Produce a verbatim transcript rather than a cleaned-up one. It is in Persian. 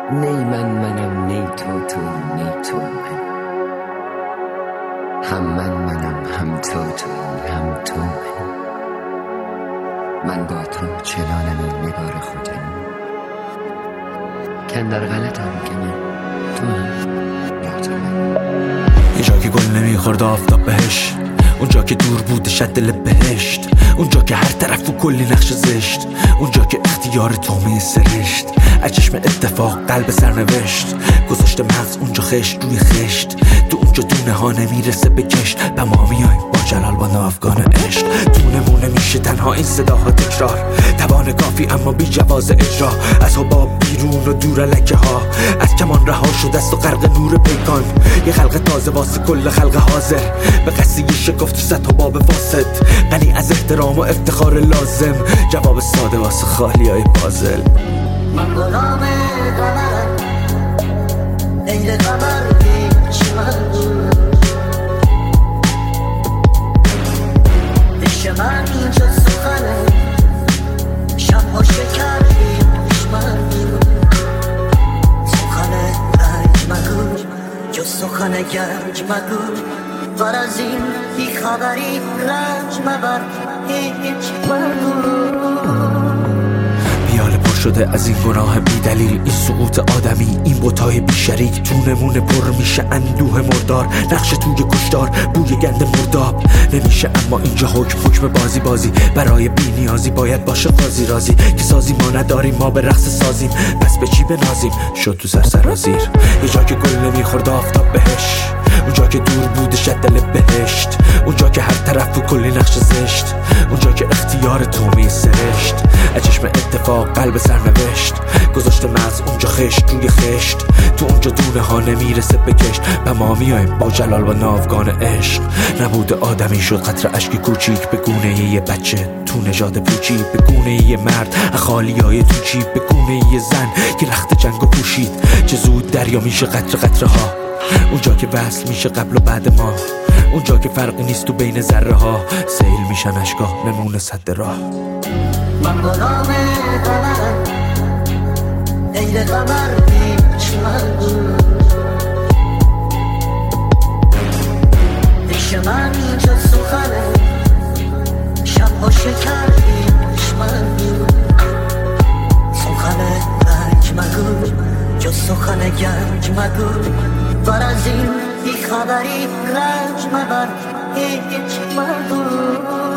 نی من منم نی تو تو نی تو من، هم من منم هم تو تو هم تو من. من با تو چنانم این نگار خودم، کندر غلطم که من تو هم یا تو من. یه جا که گل نمیخورد آفتاب بهش، اونجا که دور بود شد دل بهشت، اونجا که هر طرف و کلی نقش زشت، اونجا که اختیار تومه سرشت، از چشم اتفاق قلب سرنوشت، گذاشته مغز اونجا خشت روی خشت، تو اونجا دونه ها نمیرسه به کشت، و ما میایم با جلال با ناوگان عشق. دونمونه میشه تنها این صداها تکرار، توان کافی اما بی جواز اجرا، از حباب بیرون و دور لکه ها، از کمان رها شده است و غرق نور پیکان، یه خلق تازه واسه کل خلق حاضر، به قصه یه شکفت تو صد حباب واسط، غنی از احترام و افتخار لازم، جواب ساده واسه خالی های پازل. من غلام قمرم، عین قمر پیش من، پیش من اینجا سخنه، شبها شکر پیش من، سخن رنج مگو جو سخن گنج مگو، بر از این بی خبری رنج مبر هیچ مگو. پیاله پر شده از این گناه بی دلیل، این سقوط آدمی، این بوتای بی شریک، تو نمونه پر میشه اندوه مردار، نقش توی کشتار بوی گند مرداب نمیشه، اما اینجا حکم حکم بازی بازی، برای بی نیازی باید باشه قاضی رازی، که سازی ما نداریم ما به رقص سازیم، پس به چی بنازیم شد تو سر سرازیر. یه جا که گل نمیخورد آفتاب بهش، اونجا که دور بود شد دل بهشت، اونجا که هر طرف و کلی نقش زشت، اونجا که اختیار تومه سرشت، از چشم اتفاق قلب سرنوشت، گذاشته مغز اونجا خشت روی خشت، تو اونجا دونه ها نمیرسه به کشت، و ما میایم با جلال و ناوگان عشق. نبود آدمی شد قطره اشکی کوچیک به گونه یه بچه تو نژاد پوچی، به گونه یه مرد خالی های تو چی، به گونه یه زن که رخت جنگو پوشید، چه زود دریا میشه قطره قطره ها، اونجا که وصل میشه قبل و بعد ما، اونجا که فرقی نیست تو بین ذره ها، سیل میشن اشکا نمونه صد راه. من غلام قمرم، عین قمر پیش من، پیش من اینجا سخنه، شبها شکر پیش من، سخن رنج مگو جو سخن گنج مگو، بر از این بی خبری رنج مبر هیچ مگو.